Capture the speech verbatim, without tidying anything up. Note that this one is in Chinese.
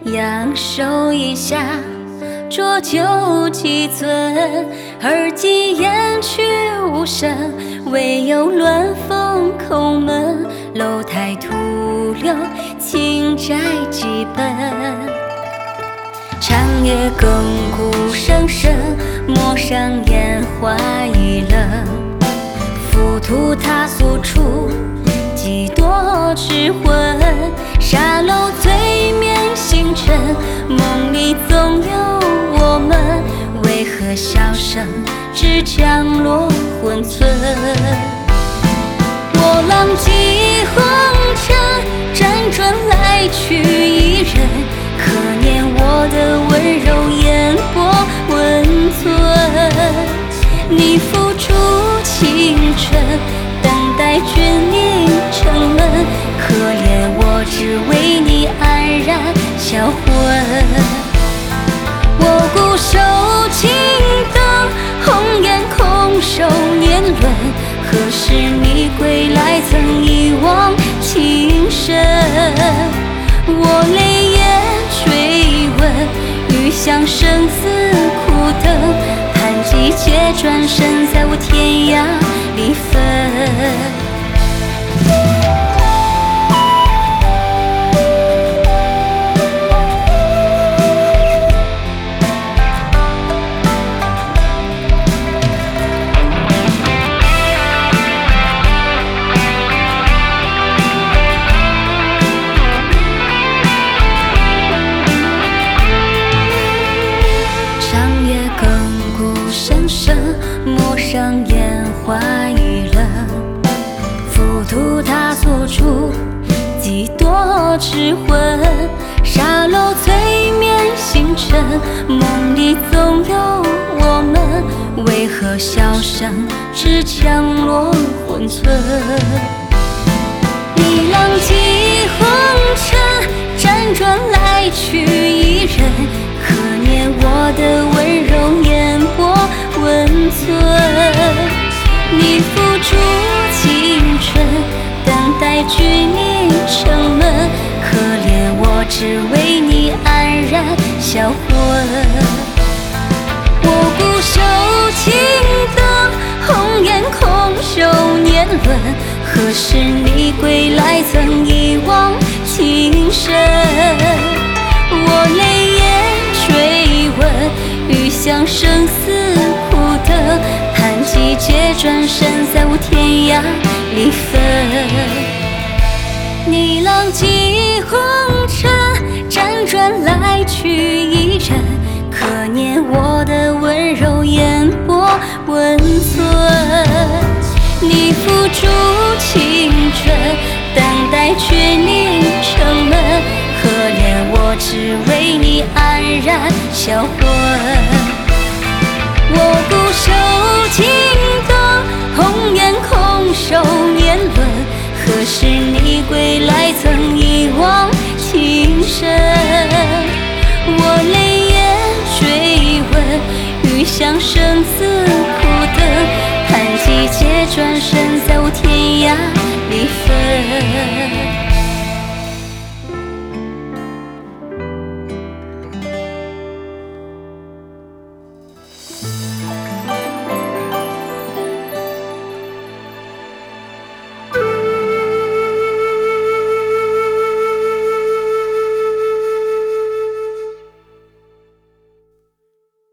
仰首一下，浊酒几樽，而今燕去无声，唯有乱风叩门。楼台徒留青斋几本，长夜亘古声声，陌上烟花易冷。浮屠他所处，几多智魂。沙漏醉面星辰，梦里总有我们，为何笑声只降落魂存？我浪迹红尘，辗转来去一人，可念我的温柔烟波温存。你付出青春，等待君临城门，可怜我只为你安然销魂。我固守青灯，红颜空守年轮，何时你归来曾一往情深？我泪眼追问，欲向生死苦等，盼季节转身，在我天涯离分。陌上烟花易冷，浮屠他所处，几多智魂。沙漏醉面星辰，梦里总有我们，为何笑声只降落魂存？你浪迹红尘，辗转来去一人，可念我的温柔烟波温存。你付出青春，等待君临城门，可怜我只为你安然销魂。我固守青灯，红颜空守年轮，何时你归来曾一往情深？我泪眼追问，欲向生死苦等，盼季节转身，在我天涯离分。你浪迹红尘，辗转来去一人，可念我的温柔烟波温存。你付出青春，等待君临城门，可怜我只为你安然销魂。我固守青灯，红颜空守年轮，何时你归来曾一往情深？我泪眼追问，欲向生死苦等，盼季节转身，在我天涯离分。